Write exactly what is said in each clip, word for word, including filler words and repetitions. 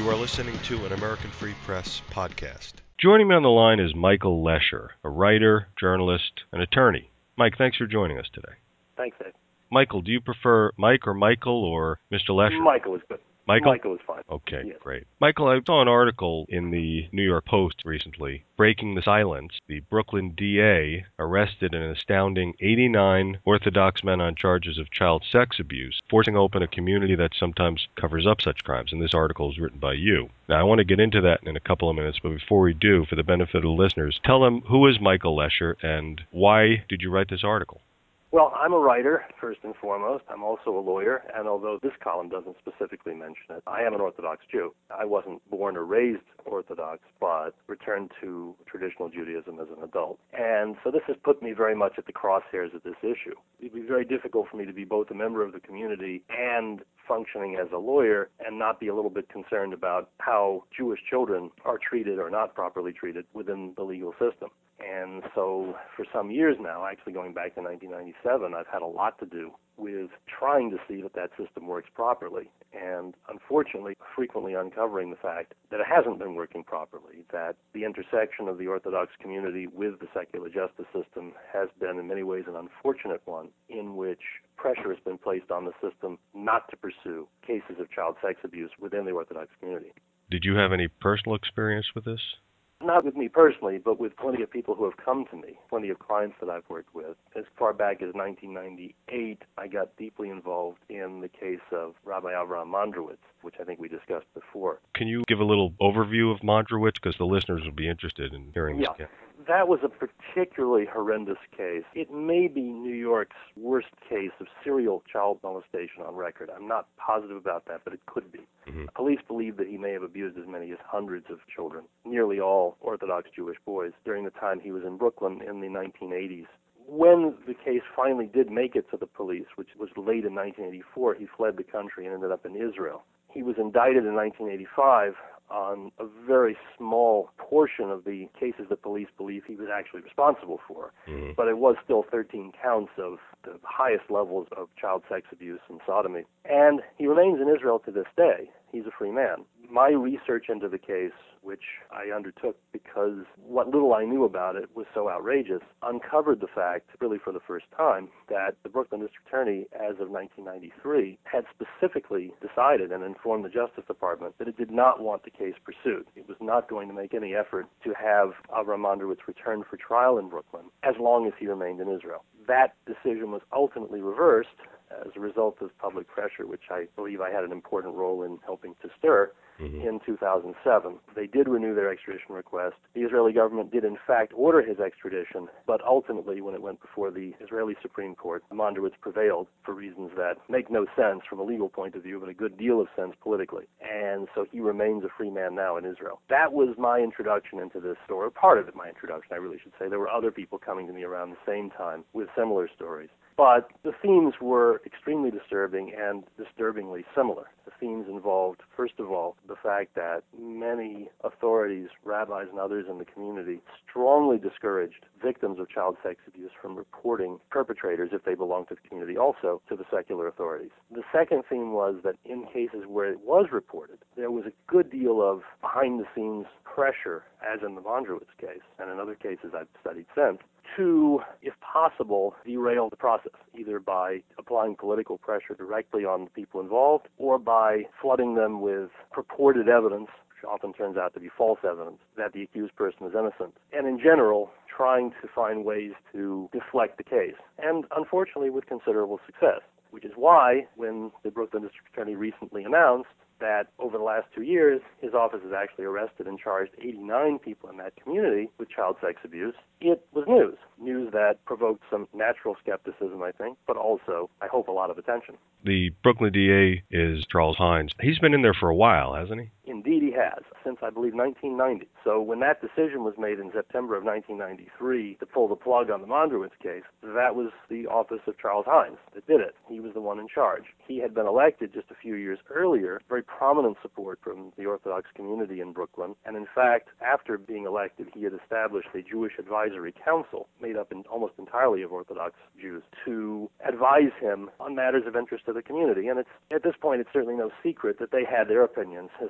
You are listening to an American Free Press podcast. Joining me on the line is Michael Lesher, a writer, journalist, and attorney. Mike, thanks for joining us today. Thanks, Ed. Michael, do you prefer Mike or Michael or Mister Lesher? Michael is good. Michael? Michael is fine. Okay, yes. Great. Michael, I saw an article in the New York Post recently, Breaking the Silence. The Brooklyn D A arrested an astounding eighty-nine Orthodox men on charges of child sex abuse, forcing open a community that sometimes covers up such crimes. And this article is written by you. Now, I want to get into that in a couple of minutes, but before we do, for the benefit of the listeners, tell them who is Michael Lesher and why did you write this article? Well, I'm a writer, first and foremost. I'm also a lawyer, and although this column doesn't specifically mention it, I am an Orthodox Jew. I wasn't born or raised Orthodox, but returned to traditional Judaism as an adult. And so this has put me very much at the crosshairs of this issue. It'd be very difficult for me to be both a member of the community and functioning as a lawyer and not be a little bit concerned about how Jewish children are treated or not properly treated within the legal system. And so for some years now, actually going back to nineteen ninety-seven, I've had a lot to do with trying to see that that system works properly. And unfortunately, frequently uncovering the fact that it hasn't been working properly, that the intersection of the Orthodox community with the secular justice system has been in many ways an unfortunate one, in which pressure has been placed on the system not to pursue cases of child sex abuse within the Orthodox community. Did you have any personal experience with this? Not with me personally, but with plenty of people who have come to me, plenty of clients that I've worked with. As far back as nineteen ninety-eight, I got deeply involved in the case of Rabbi Avraham Mondrowitz, which I think we discussed before. Can you give a little overview of Mondrowitz, because the listeners will be interested in hearing this? Yeah. That was a particularly horrendous case. It may be New York's worst case of serial child molestation on record. I'm not positive about that, but it could be. Mm-hmm. Police believe that he may have abused as many as hundreds of children, nearly all Orthodox Jewish boys, during the time he was in Brooklyn in the nineteen eighties. When the case finally did make it to the police, which was late in nineteen eighty-four, he fled the country and ended up in Israel. He was indicted in nineteen eighty-five on a very small portion of the cases that police believe he was actually responsible for. Mm-hmm. But it was still thirteen counts of the highest levels of child sex abuse and sodomy. And he remains in Israel to this day. He's a free man. My research into the case, which I undertook because what little I knew about it was so outrageous, uncovered the fact, really for the first time, that the Brooklyn District Attorney, as of nineteen ninety-three, had specifically decided and informed the Justice Department that it did not want the case pursued. It was not going to make any effort to have Avraham Mondrowitz return for trial in Brooklyn as long as he remained in Israel. That decision was ultimately reversed as a result of public pressure, which I believe I had an important role in helping to stir. Mm-hmm. In two thousand seven. They did renew their extradition request. The Israeli government did, in fact, order his extradition, but ultimately, when it went before the Israeli Supreme Court, Mondrowitz prevailed for reasons that make no sense from a legal point of view, but a good deal of sense politically. And so he remains a free man now in Israel. That was my introduction into this story, part of it, my introduction, I really should say. There were other people coming to me around the same time with similar stories. But the themes were extremely disturbing and disturbingly similar. The themes involved, first of all, the fact that many authorities, rabbis and others in the community, strongly discouraged victims of child sex abuse from reporting perpetrators, if they belonged to the community also, to the secular authorities. The second theme was that in cases where it was reported, there was a good deal of behind-the-scenes pressure, as in the Mondrowitz case, and in other cases I've studied since, to, if possible, derail the process, either by applying political pressure directly on the people involved or by flooding them with purported evidence, which often turns out to be false evidence, that the accused person is innocent. And in general, trying to find ways to deflect the case, and unfortunately with considerable success, which is why when the Brooklyn District Attorney recently announced that over the last two years, his office has actually arrested and charged eighty-nine people in that community with child sex abuse. It was news, news that provoked some natural skepticism, I think, but also, I hope, a lot of attention. The Brooklyn D A is Charles Hines. He's been in there for a while, hasn't he? Indeed he has, since I believe nineteen ninety. So when that decision was made in September of nineteen ninety-three to pull the plug on the Mondrowitz case, that was the office of Charles Hines that did it. He was the one in charge. He had been elected just a few years earlier, very prominent support from the Orthodox community in Brooklyn, and in fact, after being elected, he had established a Jewish Advisory Council made up in almost entirely of Orthodox Jews to advise him on matters of interest to the community. And it's at this point, it's certainly no secret that they had their opinions as to whether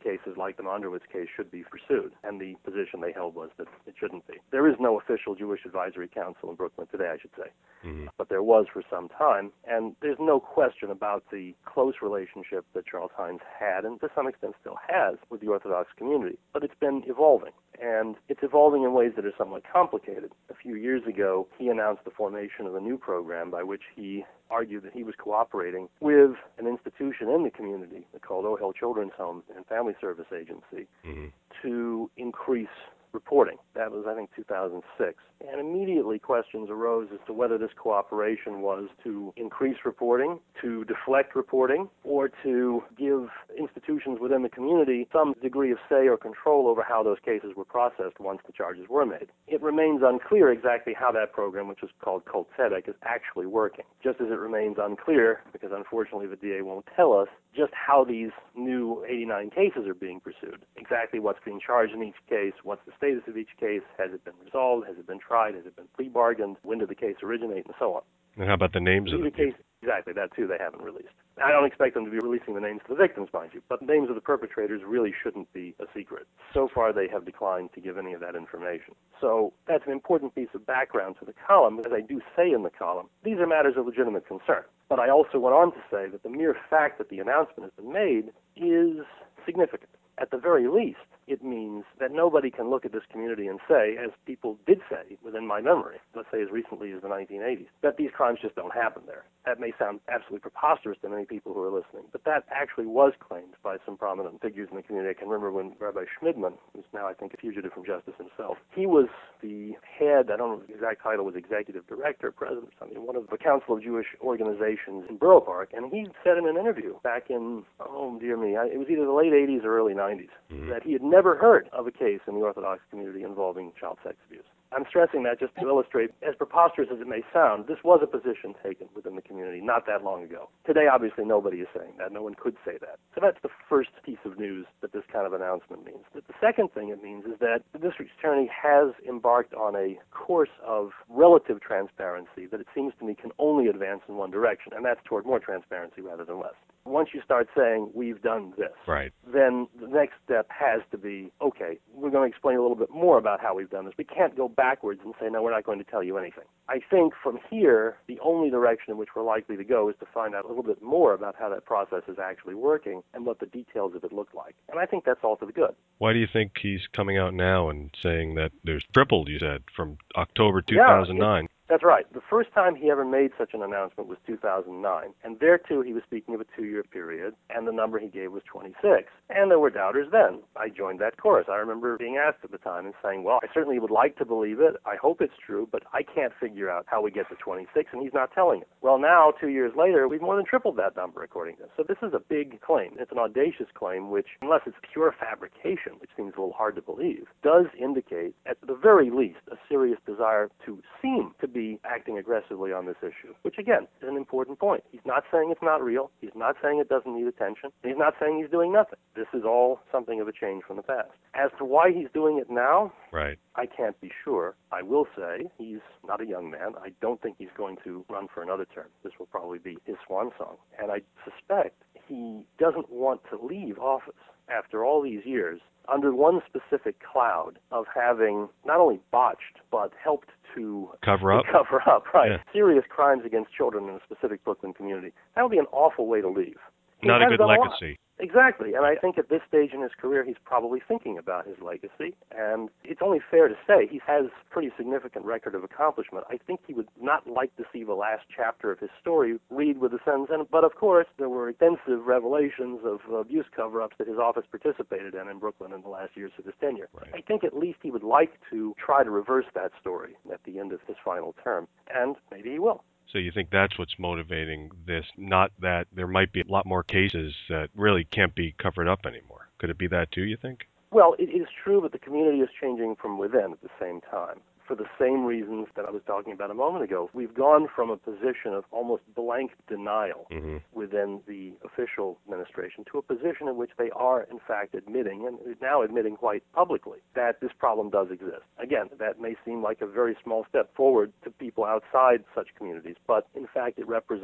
cases like the Monderwitz case should be pursued, and the position they held was that it shouldn't be. There is no official Jewish Advisory Council in Brooklyn today, I should say, mm-hmm. but there was for some time, and there's no question about the close relationship that Charles Hines had, and to some extent still has, with the Orthodox community. But it's been evolving, and it's evolving in ways that are somewhat complicated. A few years ago, he announced the formation of a new program by which he argued that he was cooperating with an institution in the community called Ohel Children's Home and Family Service Agency mm-hmm. to increase reporting. That was, I think, two thousand six. And immediately questions arose as to whether this cooperation was to increase reporting, to deflect reporting, or to give institutions within the community some degree of say or control over how those cases were processed once the charges were made. It remains unclear exactly how that program, which is called Kol Tzedek, is actually working. Just as it remains unclear, because unfortunately the D A won't tell us, just how these new eighty-nine cases are being pursued. Exactly what's being charged in each case, what's the status of each case, has it been resolved, has it been tried, has it been plea bargained, when did the case originate, and so on. And how about the names of the case? Exactly, that too they haven't released. I don't expect them to be releasing the names of the victims, mind you, but the names of the perpetrators really shouldn't be a secret. So far they have declined to give any of that information. So that's an important piece of background to the column, as I do say in the column. These are matters of legitimate concern. But I also went on to say that the mere fact that the announcement has been made is significant. At the very least, it means that nobody can look at this community and say, as people did say within my memory, let's say as recently as the nineteen eighties, that these crimes just don't happen there. That may sound absolutely preposterous to many people who are listening, but that actually was claimed by some prominent figures in the community. I can remember when Rabbi Schmidman, who's now I think a fugitive from justice himself, he was the head, I don't know if the exact title was executive director, president or something, one of the Council of Jewish Organizations in Borough Park, and he said in an interview back in, oh dear me, it was either the late eighties or early nineties, mm-hmm. that he had never heard of a case in the Orthodox community involving child sex abuse. I'm stressing that just to illustrate, as preposterous as it may sound, this was a position taken within the community not that long ago. Today, obviously, nobody is saying that. No one could say that. So that's the first piece of news that this kind of announcement means. But the second thing it means is that the district attorney has embarked on a course of relative transparency that it seems to me can only advance in one direction, and that's toward more transparency rather than less. Once you start saying, we've done this, right. then the next step has to be, okay, we're going to explain a little bit more about how we've done this. We can't go backwards and say, no, we're not going to tell you anything. I think from here, the only direction in which we're likely to go is to find out a little bit more about how that process is actually working and what the details of it look like. And I think that's all to the good. Why do you think he's coming out now and saying that there's tripled, you said, from October two thousand nine? Yeah, that's right. The first time he ever made such an announcement was two thousand nine, and there, too, he was speaking of a two-year period, and the number he gave was twenty-six. And there were doubters then. I joined that chorus. I remember being asked at the time and saying, well, I certainly would like to believe it. I hope it's true, but I can't figure out how we get to twenty-six, and he's not telling us. Well, now, two years later, we've more than tripled that number, according to him. So this is a big claim. It's an audacious claim, which, unless it's pure fabrication, which seems a little hard to believe, does indicate, at the very least, a serious desire to seem to be acting aggressively on this issue, which, again, is an important point. He's not saying it's not real. He's not saying it doesn't need attention. He's not saying he's doing nothing. This is all something of a change from the past. As to why he's doing it now, right. I can't be sure. I will say he's not a young man. I don't think he's going to run for another term. This will probably be his swan song. And I suspect he doesn't want to leave office after all these years under one specific cloud of having not only botched, but helped to cover up, cover up, right, yeah. serious crimes against children in a specific Brooklyn community. That would be an awful way to leave. He not a good legacy. A lot. Exactly, and I think at this stage in his career, he's probably thinking about his legacy, and it's only fair to say he has a pretty significant record of accomplishment. I think he would not like to see the last chapter of his story read with a sentence, and, but of course, there were extensive revelations of abuse cover-ups that his office participated in in Brooklyn in the last years of his tenure. Right. I think at least he would like to try to reverse that story at the end of his final term, and maybe he will. So you think that's what's motivating this, not that there might be a lot more cases that really can't be covered up anymore? Could it be that too, you think? Well, it is true that the community is changing from within at the same time. For the same reasons that I was talking about a moment ago. We've gone from a position of almost blank denial mm-hmm. within the official administration to a position in which they are, in fact, admitting, and now admitting quite publicly, that this problem does exist. Again, that may seem like a very small step forward to people outside such communities, but in fact it represents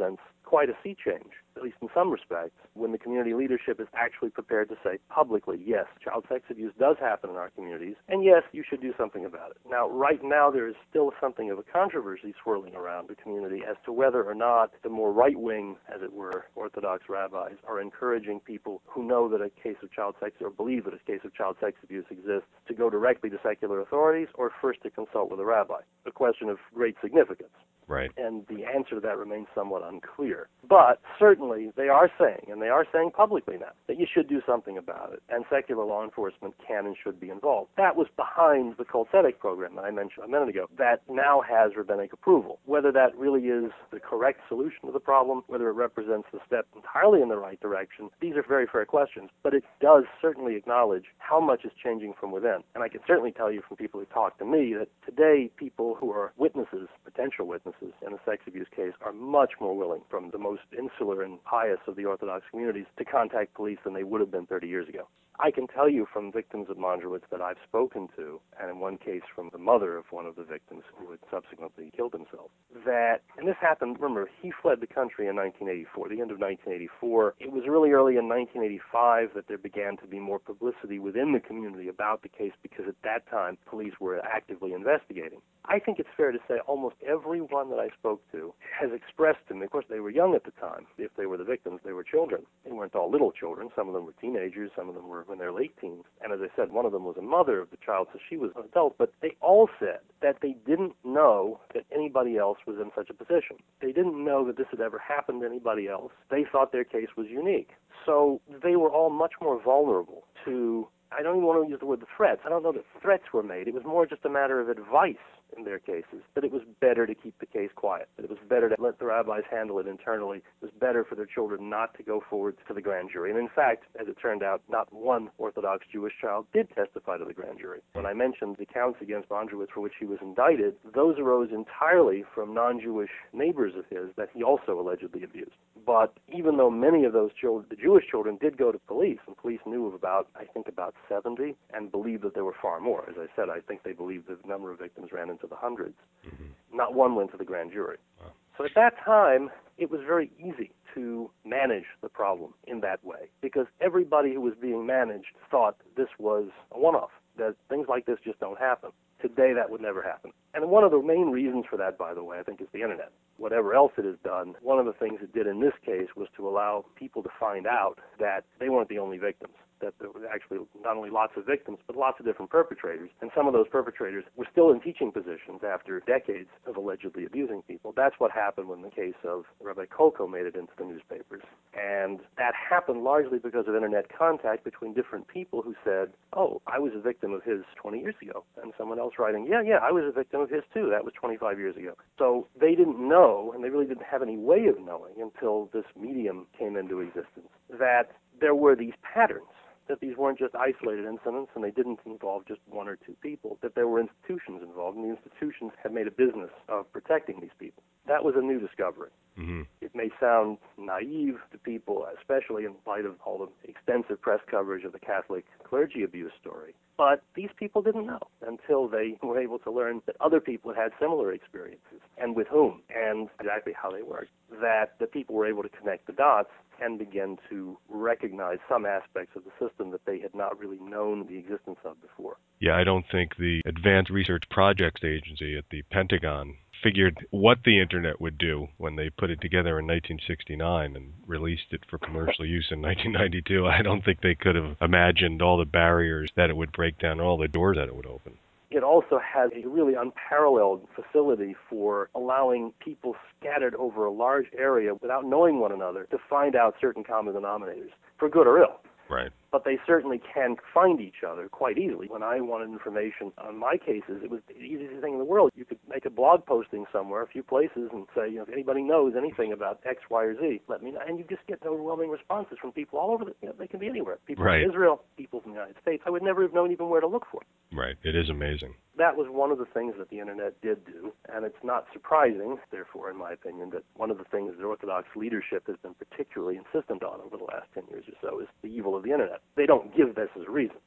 quite a sea change, at least in some respects, when the community leadership is actually prepared to say publicly, yes, child sex abuse does happen in our communities, and yes, you should do something about it. Now, right now, there is still something of a controversy swirling around the community as to whether or not the more right-wing, as it were, Orthodox rabbis are encouraging people who know that a case of child sex or believe that a case of child sex abuse exists to go directly to secular authorities or first to consult with a rabbi, a question of great significance. Right. And the answer to that remains somewhat unclear. But certainly they are saying, and they are saying publicly now, that you should do something about it, and secular law enforcement can and should be involved. That was behind the Kol Tzedek program that I mentioned a minute ago, that now has rabbinic approval. Whether that really is the correct solution to the problem, whether it represents the step entirely in the right direction, these are very fair questions. But it does certainly acknowledge how much is changing from within. And I can certainly tell you from people who talk to me that today people who are witnesses, potential witnesses, in a sex abuse case are much more willing, from the most insular and pious of the Orthodox communities, to contact police than they would have been thirty years ago. I can tell you from victims of Mondrowitz that I've spoken to, and in one case from the mother of one of the victims who had subsequently killed himself, that, and this happened, remember, he fled the country in nineteen eighty-four, the end of nineteen eighty-four. It was really early in nineteen eighty-five that there began to be more publicity within the community about the case because at that time police were actively investigating. I think it's fair to say almost everyone that I spoke to has expressed to me, of course they were young at the time, if they were the victims, they were children. They weren't all little children, some of them were teenagers, some of them were in their late teens. And as I said, one of them was a mother of the child, so she was an adult, but they all said that they didn't know that anybody else was in such a position. They didn't know that this had ever happened to anybody else. They thought their case was unique. So they were all much more vulnerable to, I don't even want to use the word the threats. I don't know that threats were made. It was more just a matter of advice in their cases, that it was better to keep the case quiet, that it was better to let the rabbis handle it internally. It was better for their children not to go forward to the grand jury. And in fact, as it turned out, not one Orthodox Jewish child did testify to the grand jury. When I mentioned the counts against Mondrowitz for which he was indicted, those arose entirely from non-Jewish neighbors of his that he also allegedly abused. But even though many of those children, the Jewish children, did go to police, and police knew of about, I think, about seventy, and believed that there were far more. As I said, I think they believed the number of victims ran into the hundreds. Mm-hmm. Not one went to the grand jury. Wow. So at that time, it was very easy to manage the problem in that way, because everybody who was being managed thought this was a one-off, that things like this just don't happen. Today, that would never happen. And one of the main reasons for that, by the way, I think is the Internet. Whatever else it has done, one of the things it did in this case was to allow people to find out that they weren't the only victims, that there were actually not only lots of victims, but lots of different perpetrators. And some of those perpetrators were still in teaching positions after decades of allegedly abusing people. That's what happened when the case of Rabbi Kolko made it into the newspapers. And that happened largely because of Internet contact between different people who said, oh, I was a victim of his twenty years ago. And someone else writing, yeah, yeah, I was a victim of his too. That was twenty-five years ago. So they didn't know, and they really didn't have any way of knowing until this medium came into existence, that there were these patterns, that these weren't just isolated incidents and they didn't involve just one or two people, that there were institutions involved, and the institutions had made a business of protecting these people. That was a new discovery. Mm-hmm. It may sound naive to people, especially in light of all the extensive press coverage of the Catholic clergy abuse story, but these people didn't know until they were able to learn that other people had had similar experiences, and with whom, and exactly how they worked, that the people were able to connect the dots and begin to recognize some aspects of the system that they had not really known the existence of before. Yeah, I don't think the Advanced Research Projects Agency at the Pentagon figured what the Internet would do when they put it together in nineteen sixty-nine and released it for commercial use in nineteen ninety-two. I don't think they could have imagined all the barriers that it would break down, all the doors that it would open. It also has a really unparalleled facility for allowing people scattered over a large area without knowing one another to find out certain common denominators, for good or ill. Right. But they certainly can find each other quite easily. When I wanted information on my cases, it was the easiest thing in the world. You could make a blog posting somewhere, a few places, and say, you know, if anybody knows anything about X, Y, or Z, let me know. And you just get overwhelming responses from people all over the, you know, they can be anywhere. People right. from Israel, people from the United States. I would never have known even where to look for. Right. It is amazing. That was one of the things that the Internet did do, and it's not surprising, therefore, in my opinion, that one of the things that Orthodox leadership has been particularly insistent on over the last ten years or so is the evil of the Internet. They don't give this as a reason, mind you.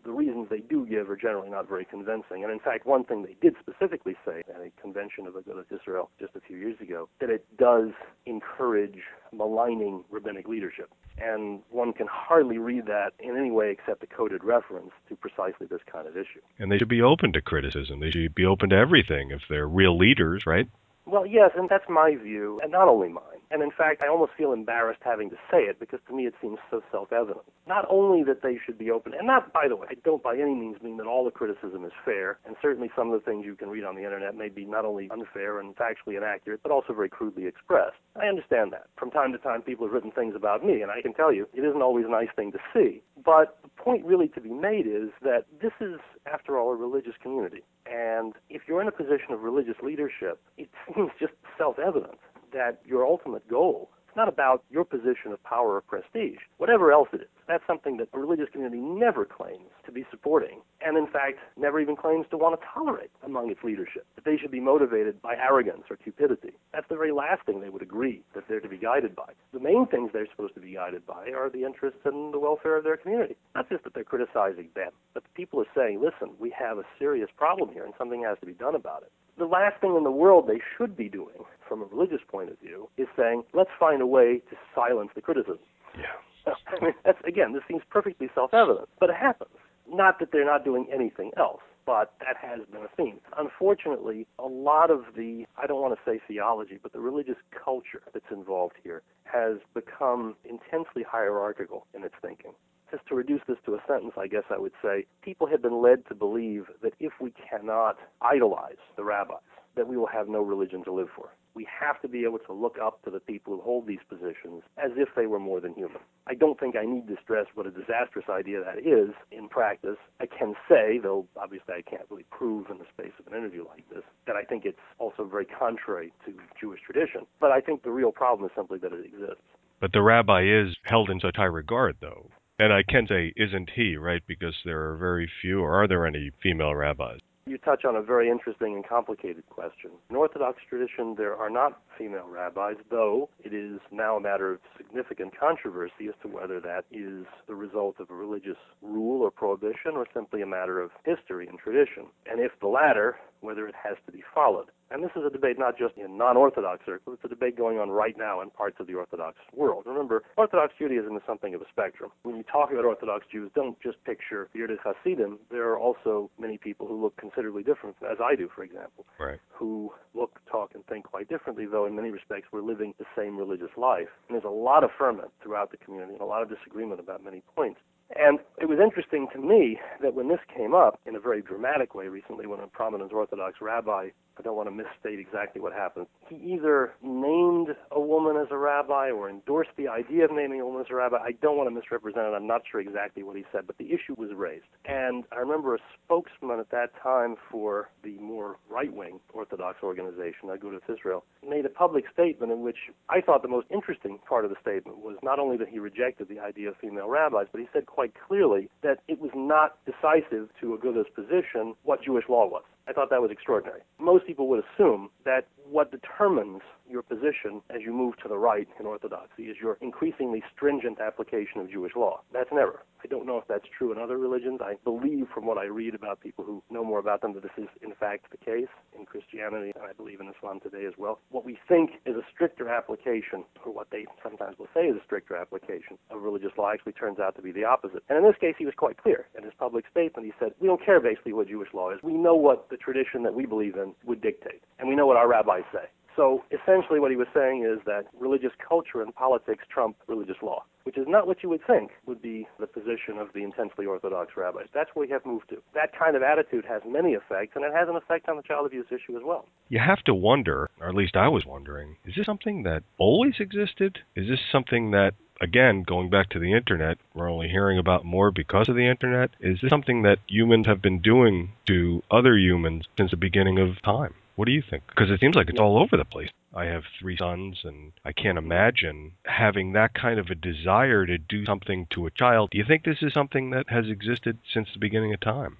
the reasons they do give are generally not very convincing. And in fact, one thing they did specifically say at a convention of Agudath Israel just a few years ago, that it does encourage maligning rabbinic leadership. And one can hardly read that in any way except a coded reference to precisely this kind of issue. And they should be open to criticism. They should be open to everything if they're real leaders, right? Well, yes, and that's my view, and not only mine. And in fact, I almost feel embarrassed having to say it because to me it seems so self-evident. Not only that they should be open, and not, by the way, I don't by any means mean that all the criticism is fair, and certainly some of the things you can read on the internet may be not only unfair and factually inaccurate, but also very crudely expressed. I understand that. From time to time, people have written things about me, and I can tell you, it isn't always a nice thing to see. But the point really to be made is that this is, after all, a religious community. And if you're in a position of religious leadership, it seems just self-evident that your ultimate goal is not about your position of power or prestige, whatever else it is. That's something that a religious community never claims to be supporting, and in fact never even claims to want to tolerate among its leadership, that they should be motivated by arrogance or cupidity. That's the very last thing they would agree that they're to be guided by. The main things they're supposed to be guided by are the interests and the welfare of their community. Not just that they're criticizing them, but the people are saying, listen, we have a serious problem here and something has to be done about it. The last thing in the world they should be doing, from a religious point of view, is saying, let's find a way to silence the criticism. Yeah. I mean, that's, again, this seems perfectly self-evident, but it happens. Not that they're not doing anything else, but that has been a theme. Unfortunately, a lot of the, I don't want to say theology, but the religious culture that's involved here has become intensely hierarchical in its thinking. Just to reduce this to a sentence, I guess I would say, people have been led to believe that if we cannot idolize the rabbis, that we will have no religion to live for. We have to be able to look up to the people who hold these positions as if they were more than human. I don't think I need to stress what a disastrous idea that is in practice. I can say, though obviously I can't really prove in the space of an interview like this, that I think it's also very contrary to Jewish tradition. But I think the real problem is simply that it exists. But the rabbi is held in such high regard, though. And I can say, isn't he, right? Because there are very few, or are there any female rabbis? You touch on a very interesting and complicated question. In Orthodox tradition, there are not female rabbis, though it is now a matter of significant controversy as to whether that is the result of a religious rule or prohibition or simply a matter of history and tradition. And if the latter, whether it has to be followed. And this is a debate not just in non-Orthodox circles, it's a debate going on right now in parts of the Orthodox world. Remember, Orthodox Judaism is something of a spectrum. When you talk about Orthodox Jews, don't just picture the Yerded Hasidim. There are also many people who look considerably different, as I do, for example, right, who look, talk, and think quite differently, though in many respects we're living the same religious life. And there's a lot of ferment throughout the community and a lot of disagreement about many points. And it was interesting to me that when this came up in a very dramatic way recently, when a prominent Orthodox rabbi, I don't want to misstate exactly what happened, he either named a woman as a rabbi or endorsed the idea of naming a woman as a rabbi. I don't want to misrepresent it. I'm not sure exactly what he said, but the issue was raised. And I remember a spokesman at that time for the more right-wing Orthodox organization, Agudath Israel, made a public statement in which I thought the most interesting part of the statement was not only that he rejected the idea of female rabbis, but he said quite clearly that it was not decisive to Agudath's position what Jewish law was. I thought that was extraordinary. Most people would assume that what determines your position as you move to the right in Orthodoxy is your increasingly stringent application of Jewish law. That's an error. I don't know if that's true in other religions. I believe from what I read about people who know more about them that this is in fact the case in Christianity, and I believe in Islam today as well. What we think is a stricter application, or what they sometimes will say is a stricter application of religious law, actually turns out to be the opposite. And in this case, he was quite clear. In his public statement, he said, we don't care basically what Jewish law is. We know what the tradition that we believe in would dictate, and we know what our rabbis say. So essentially what he was saying is that religious culture and politics trump religious law, which is not what you would think would be the position of the intensely Orthodox rabbis. That's where we have moved to. That kind of attitude has many effects, and it has an effect on the child abuse issue as well. You have to wonder, or at least I was wondering, is this something that always existed? Is this something that, again, going back to the internet, we're only hearing about more because of the internet? Is this something that humans have been doing to other humans since the beginning of time? What do you think? Because it seems like it's all over the place. I have three sons, and I can't imagine having that kind of a desire to do something to a child. Do you think this is something that has existed since the beginning of time?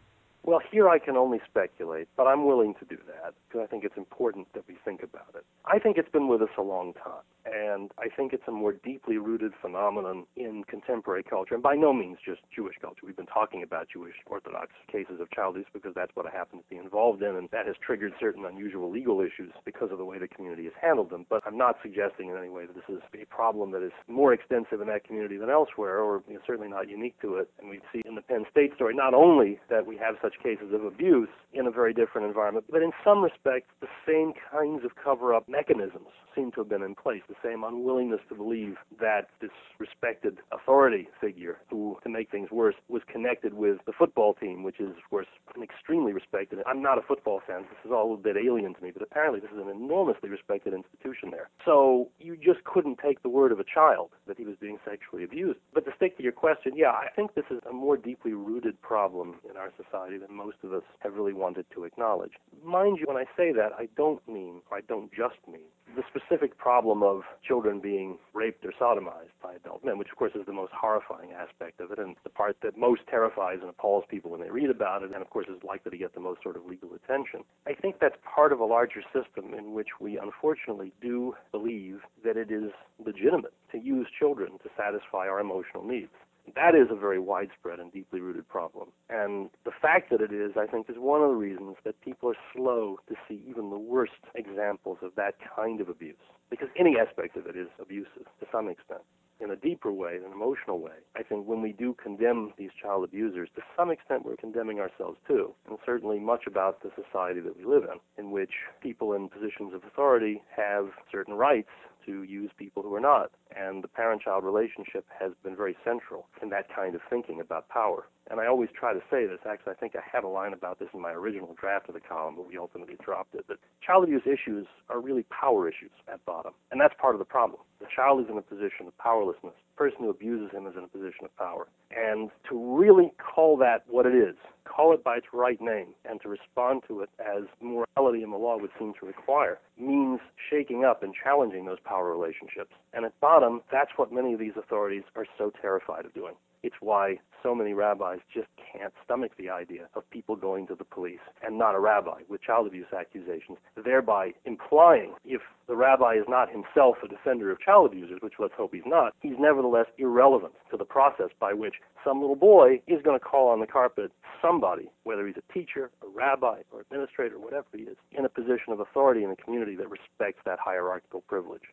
Well, here I can only speculate, but I'm willing to do that because I think it's important that we think about it. I think it's been with us a long time, and I think it's a more deeply rooted phenomenon in contemporary culture, and by no means just Jewish culture. We've been talking about Jewish Orthodox cases of child abuse because that's what I happen to be involved in, and that has triggered certain unusual legal issues because of the way the community has handled them. But I'm not suggesting in any way that this is a problem that is more extensive in that community than elsewhere, or you know, certainly not unique to it. And we see in the Penn State story not only that we have such cases of abuse in a very different environment, but in some respects the same kinds of cover-up mechanisms seem to have been in place, the same unwillingness to believe that this respected authority figure who, to make things worse, was connected with the football team, which is, of course, an extremely respected. I'm not a football fan. This is all a little bit alien to me, but apparently this is an enormously respected institution there. So you just couldn't take the word of a child that he was being sexually abused. But to stick to your question, yeah, I think this is a more deeply rooted problem in our society than most of us have really wanted to acknowledge. Mind you, when I say that, I don't mean, or I don't just mean, the specific problem of children being raped or sodomized by adult men, which of course is the most horrifying aspect of it and the part that most terrifies and appalls people when they read about it, and of course is likely to get the most sort of legal attention. I think that's part of a larger system in which we unfortunately do believe that it is legitimate to use children to satisfy our emotional needs. That is a very widespread and deeply rooted problem. And the fact that it is, I think, is one of the reasons that people are slow to see even the worst examples of that kind of abuse. Because any aspect of it is abusive to some extent. In a deeper way, an emotional way, I think when we do condemn these child abusers, to some extent we're condemning ourselves too. And certainly much about the society that we live in, in which people in positions of authority have certain rights to use people who are not. And the parent-child relationship has been very central in that kind of thinking about power. And I always try to say this. Actually, I think I had a line about this in my original draft of the column, but we ultimately dropped it. That child abuse issues are really power issues at bottom. And that's part of the problem. The child is in a position of powerlessness. The person who abuses him is in a position of power. And to really call that what it is, call it by its right name, and to respond to it as morality in the law would seem to require, means shaking up and challenging those power relationships. And at bottom, that's what many of these authorities are so terrified of doing. It's why so many rabbis just can't stomach the idea of people going to the police and not a rabbi with child abuse accusations, thereby implying if the rabbi is not himself a defender of child abusers, which let's hope he's not, he's nevertheless irrelevant to the process by which some little boy is going to call on the carpet somebody, whether he's a teacher, a rabbi, or administrator, whatever he is, in a position of authority in the community that respects that hierarchical privilege.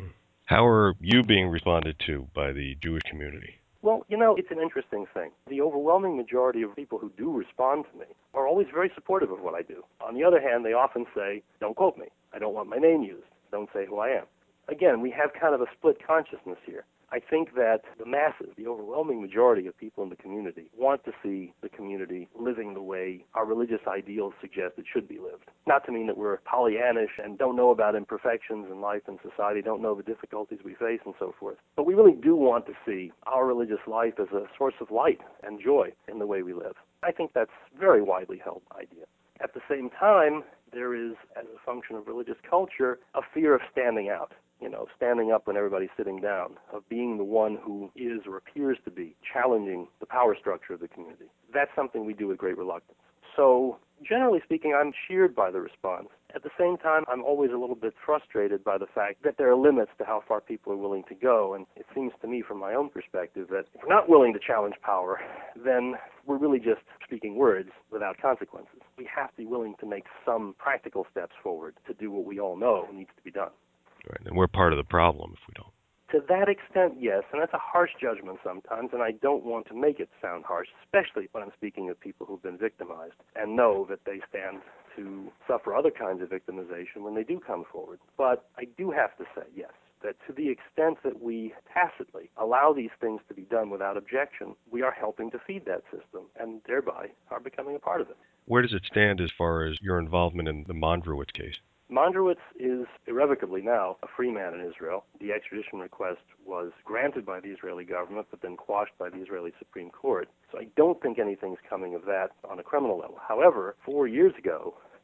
How are you being responded to by the Jewish community? Well, you know, it's an interesting thing. The overwhelming majority of people who do respond to me are always very supportive of what I do. On the other hand, they often say, don't quote me. I don't want my name used. Don't say who I am. Again, we have kind of a split consciousness here. I think that the masses, the overwhelming majority of people in the community, want to see the community living the way our religious ideals suggest it should be lived. Not to mean that we're Pollyannish and don't know about imperfections in life and society, don't know the difficulties we face and so forth. But we really do want to see our religious life as a source of light and joy in the way we live. I think that's a very widely held idea. At the same time, there is, as a function of religious culture, a fear of standing out. You know, standing up when everybody's sitting down, of being the one who is or appears to be challenging the power structure of the community. That's something we do with great reluctance. So, generally speaking, I'm cheered by the response. At the same time, I'm always a little bit frustrated by the fact that there are limits to how far people are willing to go. And it seems to me, from my own perspective, that if we're not willing to challenge power, then we're really just speaking words without consequences. We have to be willing to make some practical steps forward to do what we all know needs to be done. Right, and we're part of the problem if we don't. To that extent, yes, and that's a harsh judgment sometimes, and I don't want to make it sound harsh, especially when I'm speaking of people who've been victimized and know that they stand to suffer other kinds of victimization when they do come forward. But I do have to say, yes, that to the extent that we tacitly allow these things to be done without objection, we are helping to feed that system and thereby are becoming a part of it. Where does it stand as far as your involvement in the Mondrowitz case? Mondrowitz is irrevocably now a free man in Israel. The extradition request was granted by the Israeli government, but then quashed by the Israeli Supreme Court. So I don't think anything's coming of that on a criminal level. However, four years ago,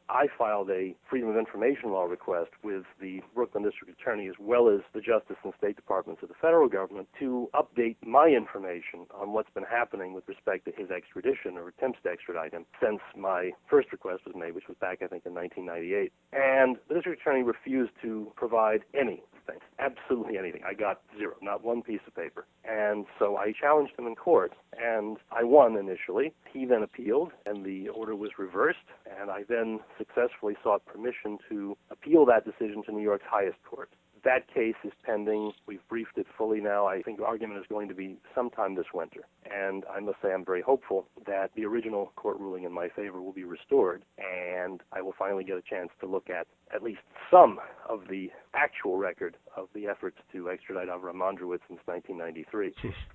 I filed a Freedom of Information Law request with the Brooklyn District Attorney as well as the Justice and State Departments of the federal government to update my information on what's been happening with respect to his extradition or attempts to extradite him since my first request was made, which was back, I think, in nineteen ninety-eight. And the District Attorney refused to provide anything, absolutely anything. I got zero, not one piece of paper. And so I challenged him in court, and I won initially. He then appealed, and the order was reversed, and I then successfully sought permission to appeal that decision to New York's highest court. That case is pending. We've briefed it fully now. I think the argument is going to be sometime this winter. And I must say I'm very hopeful that the original court ruling in my favor will be restored, and I will finally get a chance to look at at least some of the actual record of the efforts to extradite Avram Mondrowitz since nineteen ninety-three.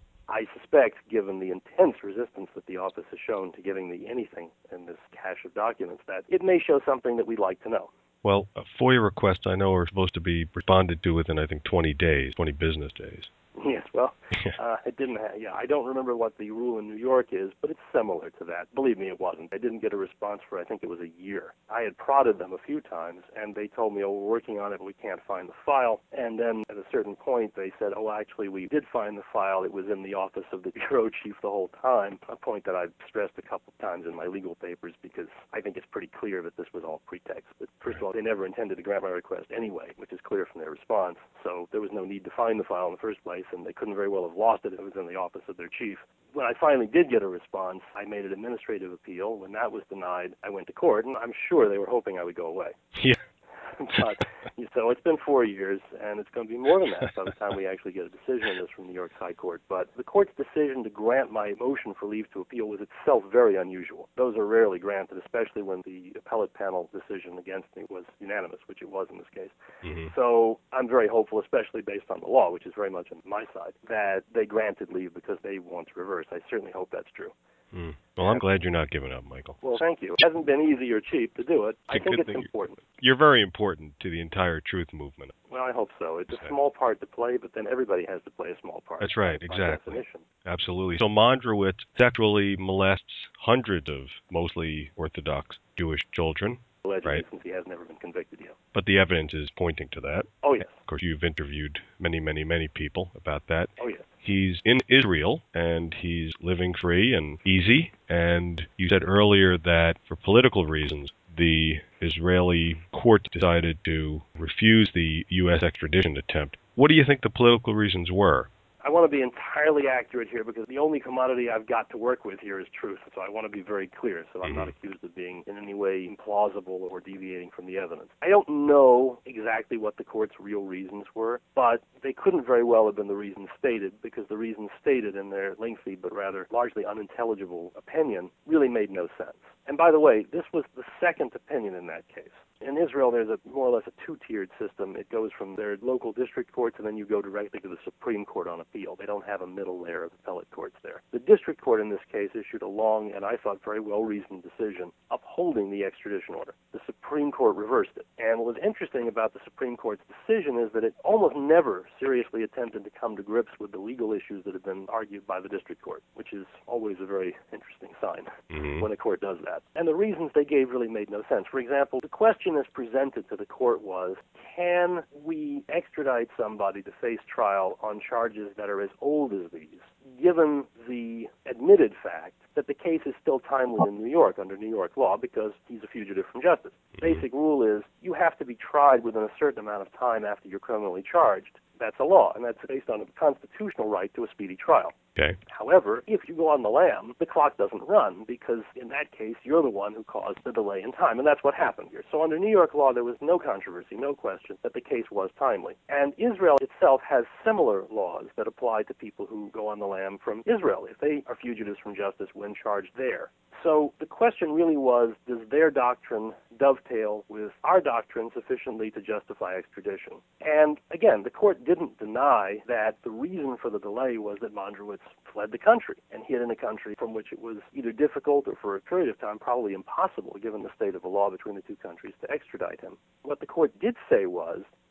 I suspect, given the intense resistance that the office has shown to giving me anything in this cache of documents, that it may show something that we'd like to know. Well, FOIA requests I know are supposed to be responded to within, I think, twenty days, twenty business days. Yes, well, uh, it didn't have, yeah, I don't remember what the rule in New York is, but it's similar to that. Believe me, it wasn't. I didn't get a response for, I think it was a year. I had prodded them a few times, and they told me, oh, we're working on it, but we can't find the file. And then at a certain point, they said, oh, actually, we did find the file. It was in the office of the bureau chief the whole time, a point that I've stressed a couple of times in my legal papers because I think it's pretty clear that this was all pretext. But first of all, they never intended to grant my request anyway, which is clear from their response. So there was no need to find the file in the first place, and they couldn't very well have lost it if it was in the office of their chief. When I finally did get a response, I made an administrative appeal. When that was denied, I went to court, and I'm sure they were hoping I would go away. Yeah. But, so it's been four years, and it's going to be more than that by the time we actually get a decision on this from New York's High Court. But the court's decision to grant my motion for leave to appeal was itself very unusual. Those are rarely granted, especially when the appellate panel decision against me was unanimous, which it was in this case. Mm-hmm. So I'm very hopeful, especially based on the law, which is very much on my side, that they granted leave because they want to reverse. I certainly hope that's true. Mm. Well, I'm glad you're not giving up, Michael. Well, thank you. It hasn't been easy or cheap to do it. I think it's important. You're very important to the entire truth movement. Well, I hope so. It's a small part to play, but then everybody has to play a small part. That's right, exactly. Absolutely. So Mondrowitz sexually molests hundreds of mostly Orthodox Jewish children. Allegedly, right? Since he has never been convicted yet. But the evidence is pointing to that. Oh, yes. Of course, you've interviewed many, many, many people about that. Oh, yes. He's in Israel, and he's living free and easy. And you said earlier that for political reasons, the Israeli court decided to refuse the U S extradition attempt. What do you think the political reasons were? I want to be entirely accurate here because the only commodity I've got to work with here is truth. So I want to be very clear so I'm mm-hmm. not accused of being in any way implausible or deviating from the evidence. I don't know exactly what the court's real reasons were, but they couldn't very well have been the reasons stated because the reasons stated in their lengthy but rather largely unintelligible opinion really made no sense. And by the way, this was the second opinion in that case. In Israel, there's a more or less a two-tiered system. It goes from their local district courts, and then you go directly to the Supreme Court on appeal. They don't have a middle layer of appellate courts there. The district court in this case issued a long and I thought very well-reasoned decision upholding the extradition order. The Supreme Court reversed it. And what was interesting about the Supreme Court's decision is that it almost never seriously attempted to come to grips with the legal issues that have been argued by the district court, which is always a very interesting sign mm-hmm. when a court does that. And the reasons they gave really made no sense. For example, the question as presented to the court was, can we extradite somebody to face trial on charges that are as old as these, given the admitted fact that the case is still timely in New York under New York law because he's a fugitive from justice? The basic rule is you have to be tried within a certain amount of time after you're criminally charged. That's a law, and that's based on a constitutional right to a speedy trial. Okay. However, if you go on the lam, the clock doesn't run because in that case, you're the one who caused the delay in time, and that's what happened here. So under New York law, there was no controversy, no question that the case was timely. And Israel itself has similar laws that apply to people who go on the lam from Israel if they are fugitives from justice when charged there. So the question really was, does their doctrine dovetail with our doctrine sufficiently to justify extradition? And again, the court didn't deny that the reason for the delay was that Mondrowitz fled the country and hid in a country from which it was either difficult or for a period of time probably impossible, given the state of the law between the two countries, to extradite him. What the court did say was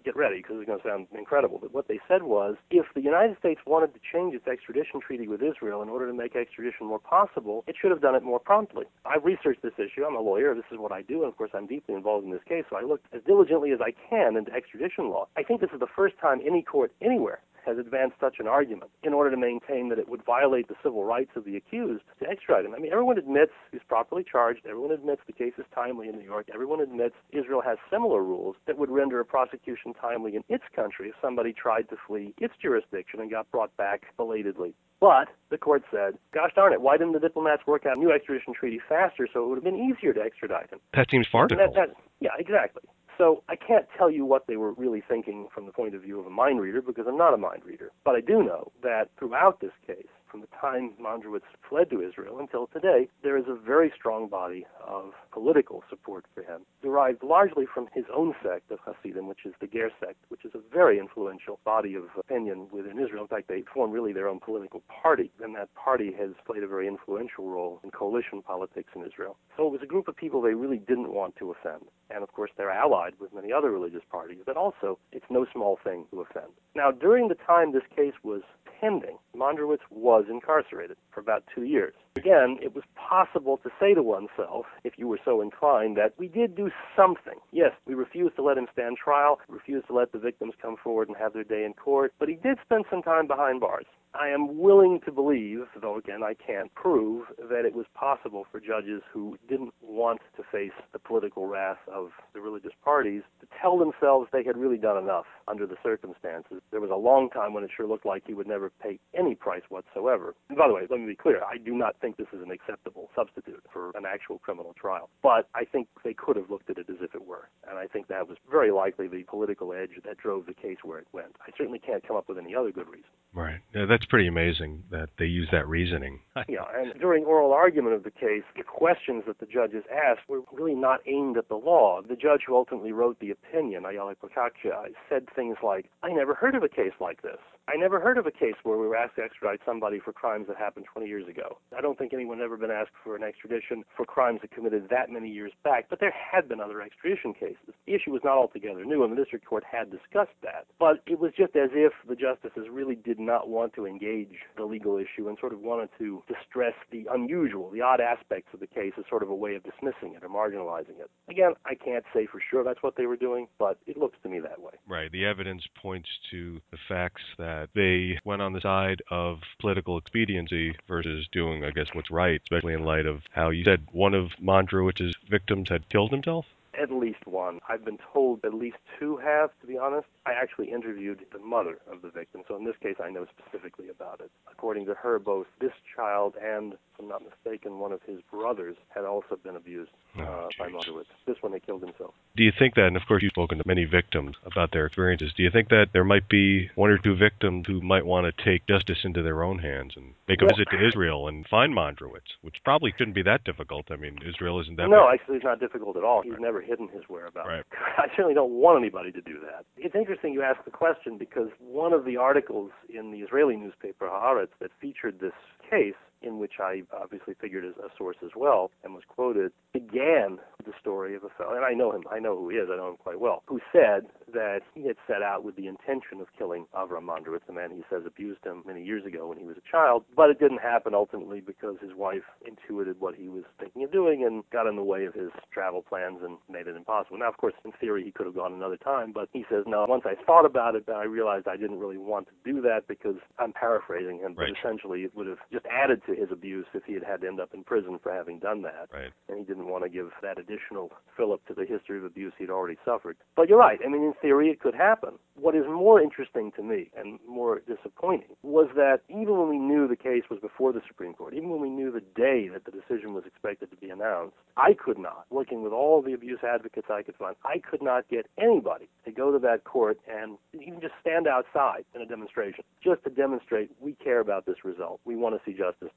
get ready because it's going to sound incredible, but what they said was if the United States wanted to change its extradition treaty with Israel in order to make extradition more possible, it should have done it more promptly. I've researched this issue. I'm a lawyer. This is what I do, and of course I'm deeply involved in this case, so I looked as diligently as I can into extradition law. I think this is the first time any court anywhere has advanced such an argument in order to maintain that it would violate the civil rights of the accused to extradite him. I mean, everyone admits he's properly charged. Everyone admits the case is timely in New York. Everyone admits Israel has similar rules that would render a prosecution timely in its country if somebody tried to flee its jurisdiction and got brought back belatedly. But the court said, gosh darn it, why didn't the diplomats work out a new extradition treaty faster so it would have been easier to extradite him? That seems farcical. That, that, yeah, exactly. So I can't tell you what they were really thinking from the point of view of a mind reader because I'm not a mind reader. But I do know that throughout this case, from the time Mondrowitz fled to Israel until today, there is a very strong body of political support for him, derived largely from his own sect of Hasidim, which is the Ger sect, which is a very influential body of opinion within Israel. In fact, they form really their own political party, and that party has played a very influential role in coalition politics in Israel. So it was a group of people they really didn't want to offend. And of course, they're allied with many other religious parties, but also it's no small thing to offend. Now, during the time this case was pending, Mondrowitz was incarcerated for about two years. Again, it was possible to say to oneself, if you were so inclined, that we did do something. Yes, we refused to let him stand trial, refused to let the victims come forward and have their day in court, but he did spend some time behind bars. I am willing to believe, though again I can't prove, that it was possible for judges who didn't want to face the political wrath of the religious parties to tell themselves they had really done enough under the circumstances. There was a long time when it sure looked like he would never pay any price whatsoever. And by the way, let me be clear, I do not think this is an acceptable substitute for an actual criminal trial. But I think they could have looked at it as if it were. And I think that was very likely the political edge that drove the case where it went. I certainly can't come up with any other good reason. Right. Yeah, that's pretty amazing that they use that reasoning. Yeah, and during oral argument of the case, the questions that the judges asked were really not aimed at the law. The judge who ultimately wrote the opinion, Ayala Prakacha, said things like, I never heard of a case like this. I never heard of a case where we were asked to extradite somebody for crimes that happened twenty years ago. I don't think anyone had ever been asked for an extradition for crimes that committed that many years back, but there had been other extradition cases. The issue was not altogether new, and the district court had discussed that. But it was just as if the justices really did not want to engage the legal issue and sort of wanted to distress the unusual, the odd aspects of the case as sort of a way of dismissing it or marginalizing it. Again, I can't say for sure that's what they were doing, but it looks to me that way. Right. The evidence points to the facts that they went on the side of political expediency versus doing, I guess, what's right, especially in light of how you said one of Mondrowitz's victims had killed himself? At least one. I've been told at least two have, to be honest. I actually interviewed the mother of the victim, so in this case I know specifically about it. According to her, both this child and, if I'm not mistaken, one of his brothers had also been abused uh, oh, by Mondrowitz. This one, he killed himself. Do you think that, and of course you've spoken to many victims about their experiences, do you think that there might be one or two victims who might want to take justice into their own hands and make a well, visit to Israel and find Mondrowitz, which probably shouldn't be that difficult? I mean, Israel isn't that No, big. Actually it's not difficult at all. He's right. never hidden his whereabouts. Right. I certainly don't want anybody to do that. It's interesting you ask the question because one of the articles in the Israeli newspaper Haaretz that featured this case, in which I obviously figured as a source as well and was quoted, began with the story of a fellow, and I know him, I know who he is, I know him quite well, who said that he had set out with the intention of killing Avram Mondrowitz, the man he says abused him many years ago when he was a child, but it didn't happen ultimately because his wife intuited what he was thinking of doing and got in the way of his travel plans and made it impossible. Now, of course, in theory, he could have gone another time, but he says, no, once I thought about it, then I realized I didn't really want to do that because I'm paraphrasing him, right. but essentially it would have just added to his abuse if he had had to end up in prison for having done that. Right. And he didn't want to give that additional fillip to the history of abuse he'd already suffered. But you're right. I mean, in theory, it could happen. What is more interesting to me and more disappointing was that even when we knew the case was before the Supreme Court, even when we knew the day that the decision was expected to be announced, I could not, working with all the abuse advocates I could find, I could not get anybody to go to that court and even just stand outside in a demonstration, just to demonstrate we care about this result. We want to see justice done.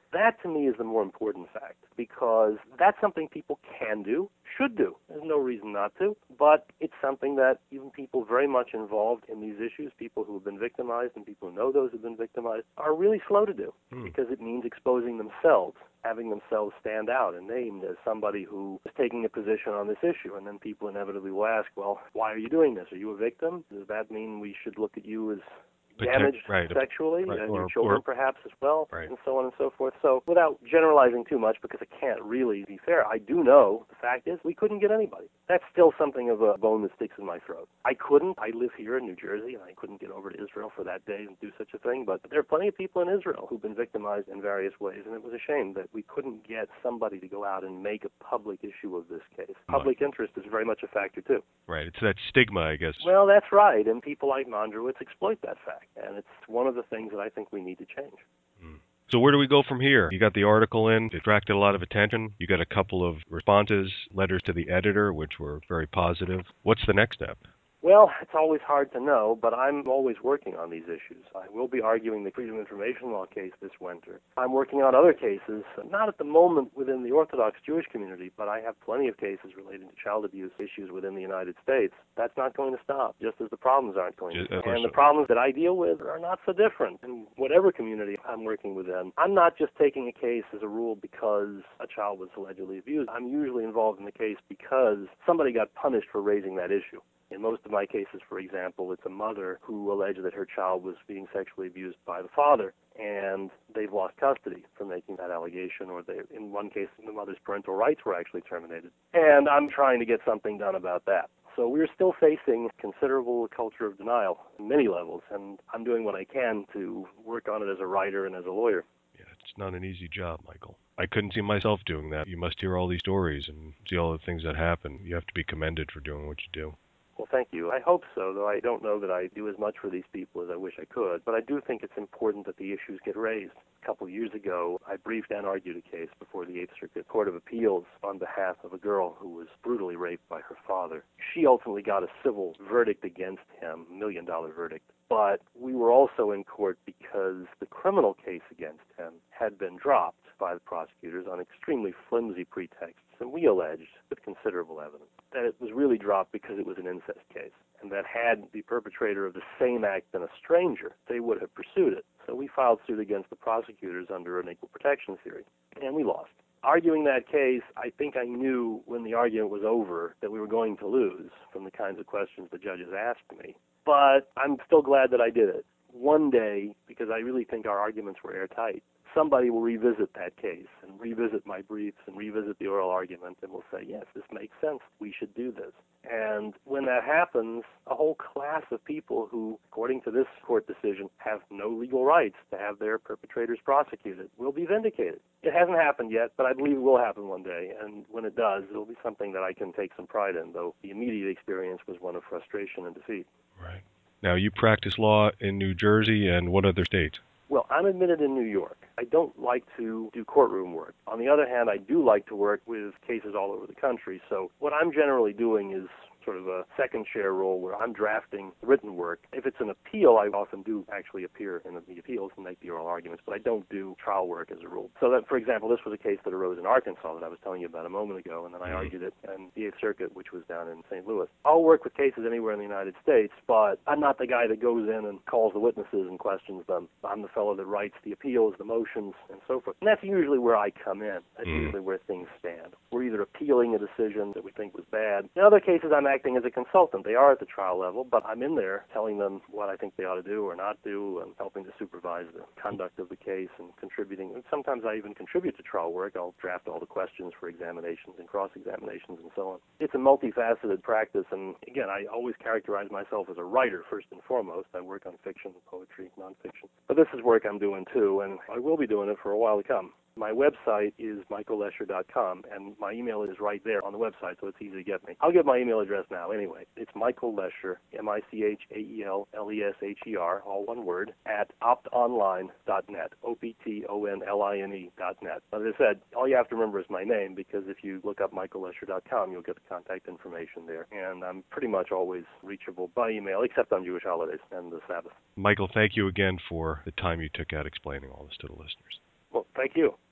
That, to me, is the more important fact, because that's something people can do, should do. There's no reason not to, but it's something that even people very much involved in these issues, people who have been victimized and people who know those who have been victimized, are really slow to do, hmm. because it means exposing themselves, having themselves stand out and named as somebody who is taking a position on this issue. And then people inevitably will ask, well, why are you doing this? Are you a victim? Does that mean we should look at you as damaged right. sexually, right. and or, your children or, perhaps as well, right. and so on and so forth. So without generalizing too much, because I can't really be fair, I do know the fact is we couldn't get anybody. That's still something of a bone that sticks in my throat. I couldn't. I live here in New Jersey, and I couldn't get over to Israel for that day and do such a thing, but there are plenty of people in Israel who've been victimized in various ways, and it was a shame that we couldn't get somebody to go out and make a public issue of this case. Public interest is very much a factor, too. Right. It's that stigma, I guess. Well, that's right, and people like Mondrowitz exploit that fact, and it's one of the things that I think we need to change. Mm. So where do we go from here? You got the article in, it attracted a lot of attention. You got a couple of responses, letters to the editor, which were very positive. What's the next step? Well, it's always hard to know, but I'm always working on these issues. I will be arguing the Freedom of Information Law case this winter. I'm working on other cases, not at the moment within the Orthodox Jewish community, but I have plenty of cases relating to child abuse issues within the United States. That's not going to stop, just as the problems aren't going to stop. And the problems that I deal with are not so different in whatever community I'm working within. I'm not just taking a case as a rule because a child was allegedly abused. I'm usually involved in the case because somebody got punished for raising that issue. In most of my cases, for example, it's a mother who alleged that her child was being sexually abused by the father, and they've lost custody for making that allegation, or they, in one case, the mother's parental rights were actually terminated. And I'm trying to get something done about that. So we're still facing considerable culture of denial on many levels, and I'm doing what I can to work on it as a writer and as a lawyer. Yeah, it's not an easy job, Michael. I couldn't see myself doing that. You must hear all these stories and see all the things that happen. You have to be commended for doing what you do. Well, thank you. I hope so, though I don't know that I do as much for these people as I wish I could. But I do think it's important that the issues get raised. A couple of years ago, I briefed and argued a case before the Eighth Circuit Court of Appeals on behalf of a girl who was brutally raped by her father. She ultimately got a civil verdict against him, a million-dollar verdict. But we were also in court because the criminal case against him had been dropped by the prosecutors on extremely flimsy pretexts, and we alleged, with considerable evidence, that it was really dropped because it was an incest case, and that had the perpetrator of the same act been a stranger, they would have pursued it. So we filed suit against the prosecutors under an equal protection theory, and we lost. Arguing that case, I think I knew when the argument was over that we were going to lose from the kinds of questions the judges asked me. But I'm still glad that I did it. One day, because I really think our arguments were airtight, somebody will revisit that case and revisit my briefs and revisit the oral argument and will say, yes, this makes sense. We should do this. And when that happens, a whole class of people who, according to this court decision, have no legal rights to have their perpetrators prosecuted will be vindicated. It hasn't happened yet, but I believe it will happen one day. And when it does, it'll be something that I can take some pride in, though the immediate experience was one of frustration and defeat. Right. Now, you practice law in New Jersey and what other states? Well, I'm admitted in New York. I don't like to do courtroom work. On the other hand, I do like to work with cases all over the country. So what I'm generally doing is sort of a second chair role where I'm drafting written work. If it's an appeal, I often do actually appear in the appeals and make the oral arguments, but I don't do trial work as a rule. So that, for example, this was a case that arose in Arkansas that I was telling you about a moment ago, and then I argued it in the Eighth Circuit, which was down in Saint Louis. I'll work with cases anywhere in the United States, but I'm not the guy that goes in and calls the witnesses and questions them. I'm the fellow that writes the appeals, the motions, and so forth. And that's usually where I come in. That's mm. usually where things stand. We're either appealing a decision that we think was bad. In other cases, I'm acting as a consultant. They are at the trial level, but I'm in there telling them what I think they ought to do or not do and helping to supervise the conduct of the case and contributing. And sometimes I even contribute to trial work. I'll draft all the questions for examinations and cross-examinations and so on. It's a multifaceted practice, and again, I always characterize myself as a writer first and foremost. I work on fiction, poetry, nonfiction. But this is work I'm doing too, and I will be doing it for a while to come. My website is michael lesher dot com, and my email is right there on the website, so it's easy to get me. I'll give my email address now anyway. It's Michael Lesher, M I C H A E L L E S H E R, all one word, at optonline dot net, O P T O N L I N E dot net. As I said, all you have to remember is my name, because if you look up michael lesher dot com, you'll get the contact information there. And I'm pretty much always reachable by email, except on Jewish holidays and the Sabbath. Michael, thank you again for the time you took out explaining all this to the listeners. Well, Thank you.